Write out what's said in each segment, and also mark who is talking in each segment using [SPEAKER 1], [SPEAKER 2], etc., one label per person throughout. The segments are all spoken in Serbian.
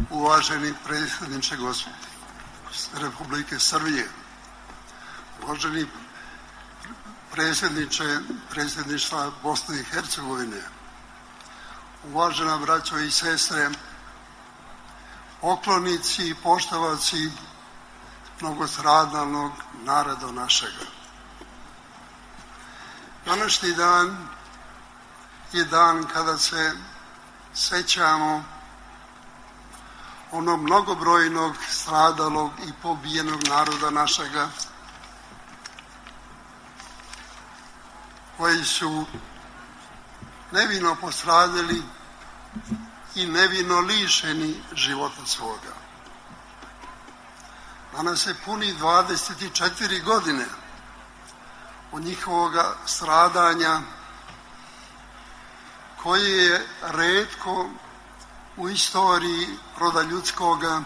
[SPEAKER 1] uvaženi predsjedniče Republike Srbije, uvaženi predsjedništva Bosne i Hercegovine, uvažena braćo i sestre, poklonici i poštovaci mnogostradalnog naroda našega. Današnji dan je dan kada se sećamo onog mnogobrojnog stradalog i pobijenog naroda našega, koji su nevino postradali i nevino lišeni života svoga. Danas se puni 24 godine od njihovog stradanja, koje je retko u istoriji roda ljudskoga,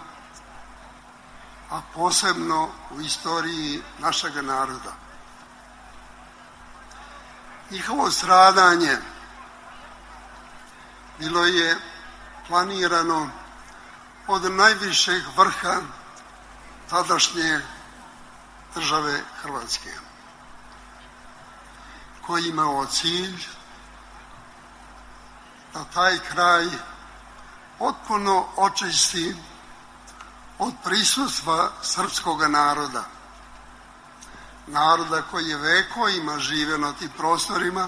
[SPEAKER 1] a posebno u istoriji našega naroda. Njihovo stradanje bilo je planirano od najvišeg vrha tadašnje države Hrvatske, koji imao cilj da taj kraj potpuno očisti od prisustva srpskog naroda, naroda koji je vekovima živeo na tim prostorima,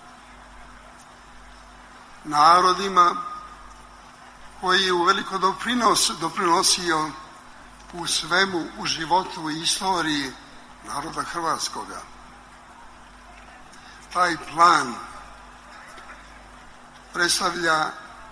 [SPEAKER 1] narodima koji je uveliko doprinosio u svemu, u životu i istoriji naroda hrvatskoga. Taj plan predstavlja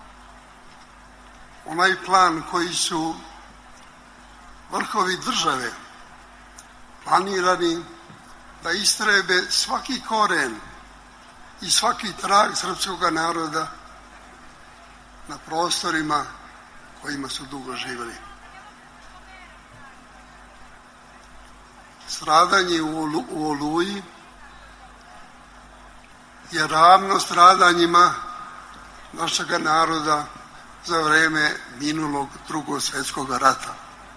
[SPEAKER 1] onaj plan koji su vrhovi države planirani da istrebe svaki koren i svaki trag srpskog naroda na prostorima kojima su dugo živjeli. Stradanje u Oluji je ravno stradanjima našega naroda za vreme minulog Drugog svjetskog rata.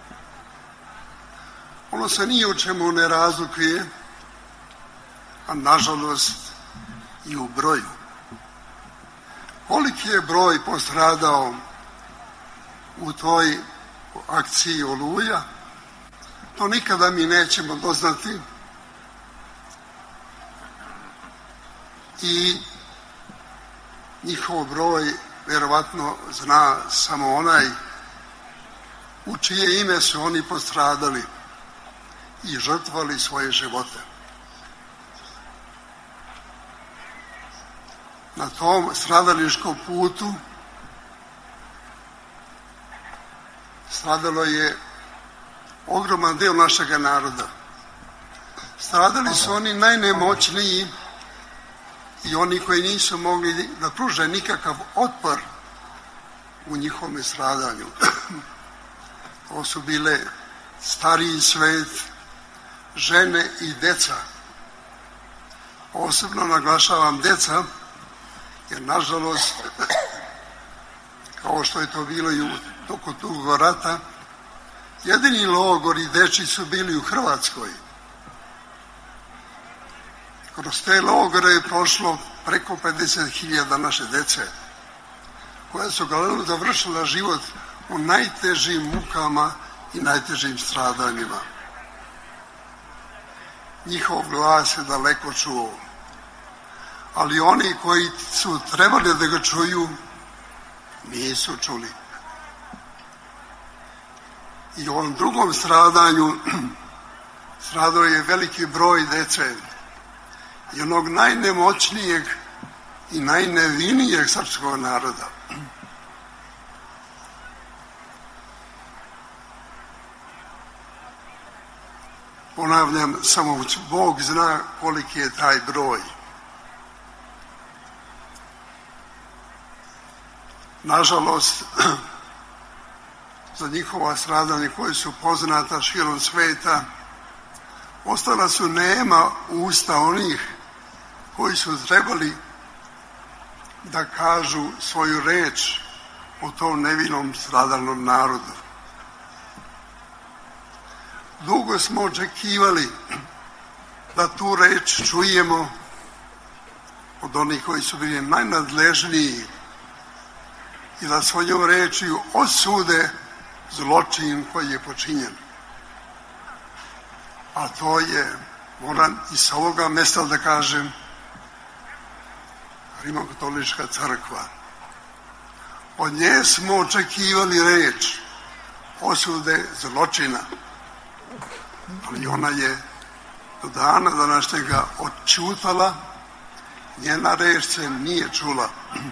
[SPEAKER 1] Ono se ni u čemu ne razlikuje, a nažalost i u broju. Koliki je broj postradao u toj akciji Oluja, to nikada mi nećemo doznati, i njihov broj vjerovatno zna samo onaj u čije ime su oni postradali i žrtvovali svoje živote. Na tom stradališkom putu stradalo je ogroman deo našega naroda. Stradali su oni najnemoćniji i oni koji nisu mogli da pruže nikakav otpor u njihovom stradanju. To su bile stariji svet, žene i deca. Posebno naglašavam deca, jer nažalost, kao što je to bilo i u toku tog rata, jedini logori deči su bili u Hrvatskoj. Kroz te logore je prošlo preko 50.000 naše dece, koja su glavno završila život u najtežim mukama i najtežim stradanjima. Njihov glas je daleko čuo, ali oni koji su trebali da ga čuju, nisu čuli. I u ovom drugom stradanju stradao je veliki broj dece i onog najnemoćnijeg i najnevinijeg srpskog naroda. Ponavljam, samo Bog zna koliki je taj broj. Nažalost, za njihova stradanja koje su poznata širom sveta, ostala su nema usta onih koji su trebali da kažu svoju reč o tom nevinom stradalnom narodu. Dugo smo očekivali da tu reč čujemo od onih koji su bili najnadležniji i da svojom rečju osude zločin koji je počinjen. A to je, moram i sa ovoga mesta da kažem, Rimokatolička crkva. Od nje smo očekivali reč osude zločina, ali ona je do dana današnjega odćutala, njena reč se nije čula.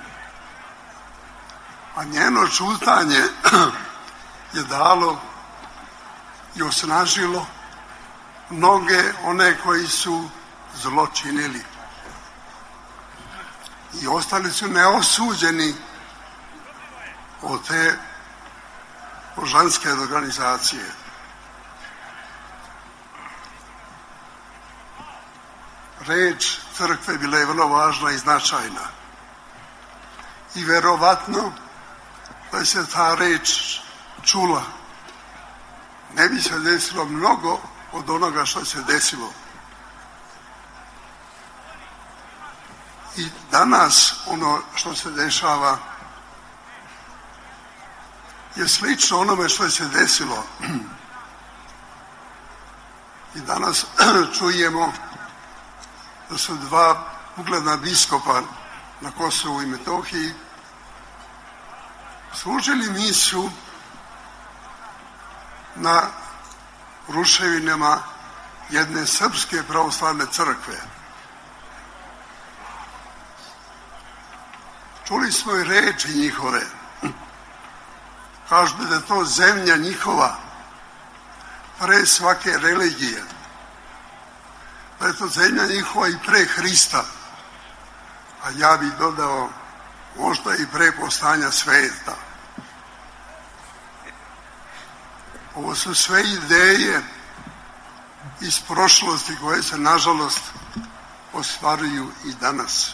[SPEAKER 1] A njeno čutanje je dalo i osnažilo mnoge one koji su zlo činili. I ostali su neosuđeni od te božanske organizacije. Reč crkve bila je vrlo važna i značajna. I verovatno da se ta reč čula, ne bi se desilo mnogo od onoga što se desilo. I danas ono što se dešava je slično onome što se desilo. I danas čujemo da su dva ugledna biskopa na Kosovu i Metohiji služili misu na ruševinama jedne srpske pravoslavne crkve. Čuli smo i reči njihove. Kažu da je to zemlja njihova pre svake religije. Da je to zemlja njihova i pre Hrista. A ja bih dodao možda i pre postanja sveta. Ovo su sve ideje iz prošlosti koje se nažalost ostvaruju i danas.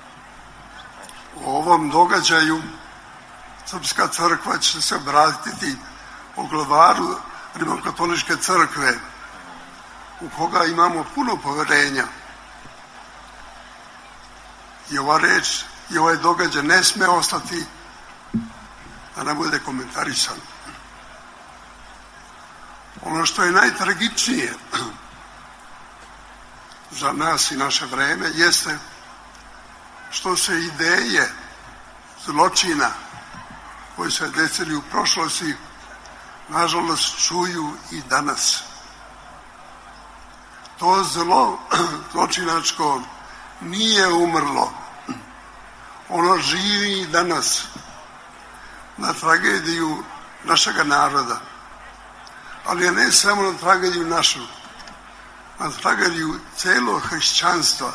[SPEAKER 1] U ovom događaju Srpska crkva će se obratiti poglavaru Rimokatoličke crkve u koga imamo puno poverenja. I ova reč i ovaj događaj ne sme ostati da ne bude komentarisan. Ono što je najtragičnije za nas i naše vreme jeste što se ideje zločina koji se desili u prošlosti nažalost čuju i danas. To zlo zločinačko nije umrlo. Ono živi i danas na tragediju našega naroda. Ali ne samo na tragediju našu, na tragediju celog hrišćanstva.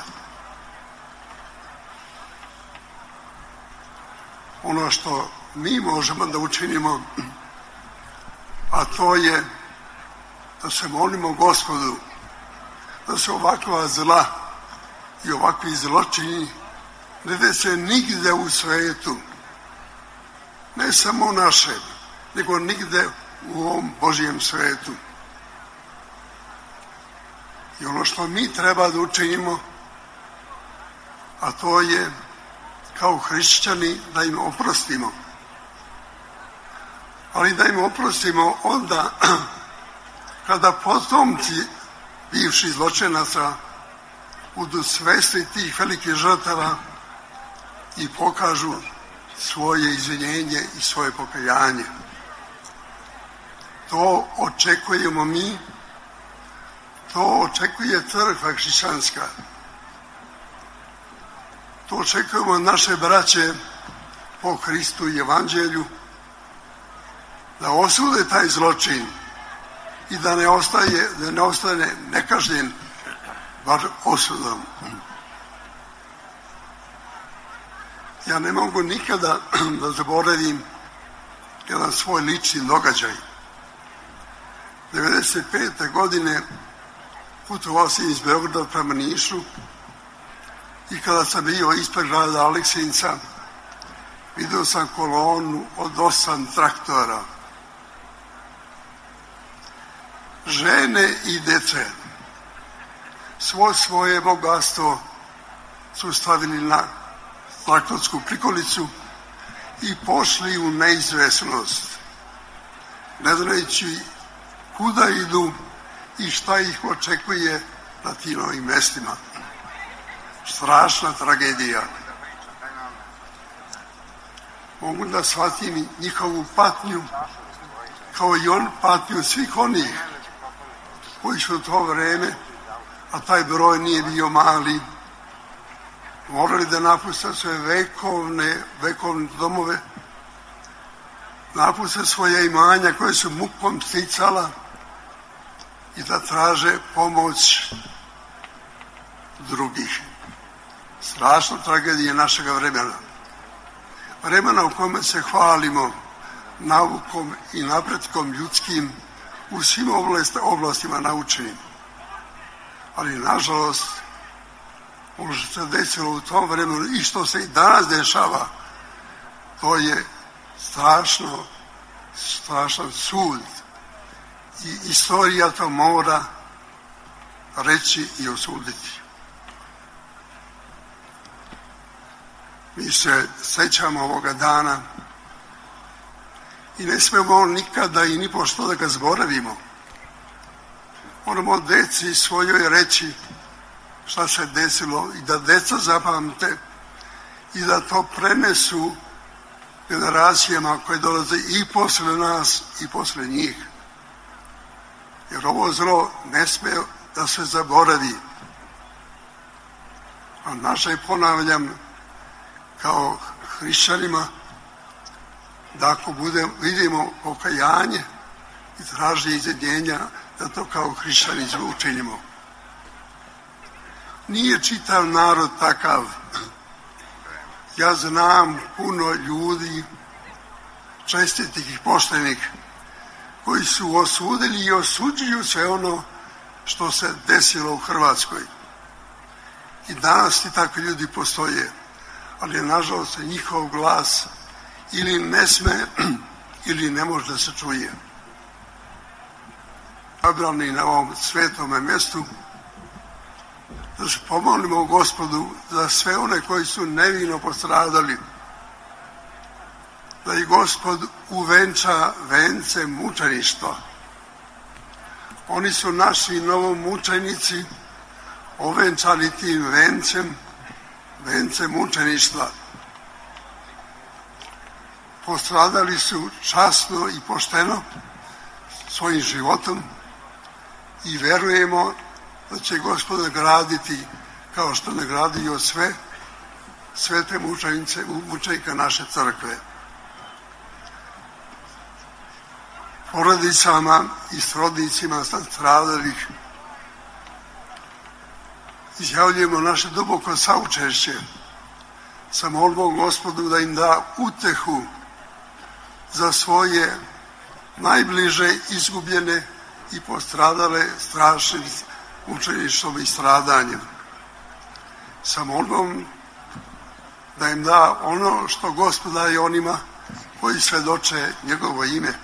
[SPEAKER 1] Ono što mi možemo da učinimo, a to je da se molimo Gospodu da se ovakva zla i ovakvi zločini ne dese nigde u svetu, ne samo u našem, nego nigde u ovom Božijem svetu. I ono što mi treba da učinimo, a to je kao hrišćani da im oprostimo. Ali da im oprostimo onda kada potomci bivših zločinaca budu svesni tih velikih žrtava i pokažu svoje izvinjenje i svoje pokajanje. To očekujemo mi, to očekuje crkva hrišćanska. To očekujemo naše braće po Hristu i Evanđelju, da osude taj zločin i da ne ostane nekažnjen, bar osudom. Ja ne mogu nikada da zaboravim jedan svoj lični događaj. 1995. godine putovao sam iz Beograda prema Nišu i kada sam bio ispred grada Aleksinca, Vidio sam kolonu od 8 traktora. Žene i dece svoje bogatstvo su stavili na traktorsku prikolicu i pošli u neizvesnost, ne znajući kuda idu i šta ih očekuje na tim novim mestima. Strašna tragedija. Mogu da shvatim njihovu patnju, kao i patnju svih onih koji su u to vreme, a taj broj nije bio mali, morali da napuste svoje vekovne domove, napuste svoje imanja koje su mukom sticala i da traže pomoć drugih. Strašna tragedija našeg vremena. Vremena u kome se hvalimo naukom i napretkom ljudskim u svim oblastima naučenim. Ali, nažalost, ono što se desilo u tom vremenu i što se i danas dešava, to je strašan sud. I istorija to mora reći i osuditi. Mi se sećamo ovoga dana i ne smemo nikada i nipošto da ga zaboravimo. Moramo deci svojoj reći šta se desilo i da deca zapamte i da to prenesu generacijama koje dolaze i posle nas i posle njih. Jer ovo zlo ne sme da se zaboravi. A naše, ponavljam, kao hrišćanima, da ako vidimo pokajanje i traženje izjedinjenja, da to kao hrišćani učinimo. Nije čitav narod takav. Ja znam puno ljudi, čestitih i poštenih, koji su osudili i osuđuju sve ono što se desilo u Hrvatskoj. I danas i takvi ljudi postoje, ali je nažalost njihov glas ili ne sme ili ne može da se čuje. Zabrani na ovom svetome mjestu da se pomolimo Gospodu za sve one koji su nevino postradali, da ih Gospod uvenča vencem mučeništva. Oni su naši novomučenici ovenčali tim vencem mučeništva. Postradali su časno i pošteno svojim životom i verujemo da će Gospod nagraditi kao što nagradio sve te mučenika naše crkve. Porodicama i srodnicima stradalih izjavljujemo naše duboko saučešće sa molbom Gospodu da im da utehu za svoje najbliže izgubljene i postradale strašnim mučeništvom i stradanjem. Sa molbom da im da ono što Gospod daje onima koji svedoče njegovo ime.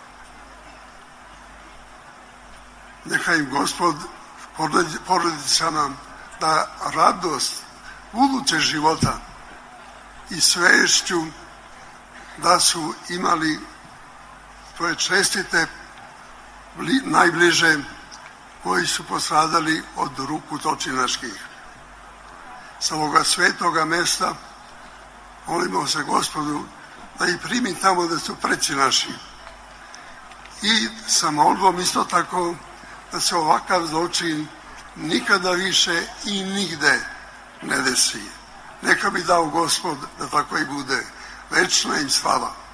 [SPEAKER 1] Neka im Gospod porodicama da radost budućeg života i svešću da su imali svoje čestite najbliže koji su postradali od ruku zločinačkih. Sa ovoga svetoga mesta molimo se Gospodu da ih primi tamo da su preci naši. I sa molbom isto tako da se ovakav zločin nikada više i nigde ne desi. Neka bi dao Gospod da tako i bude. Večna im slava.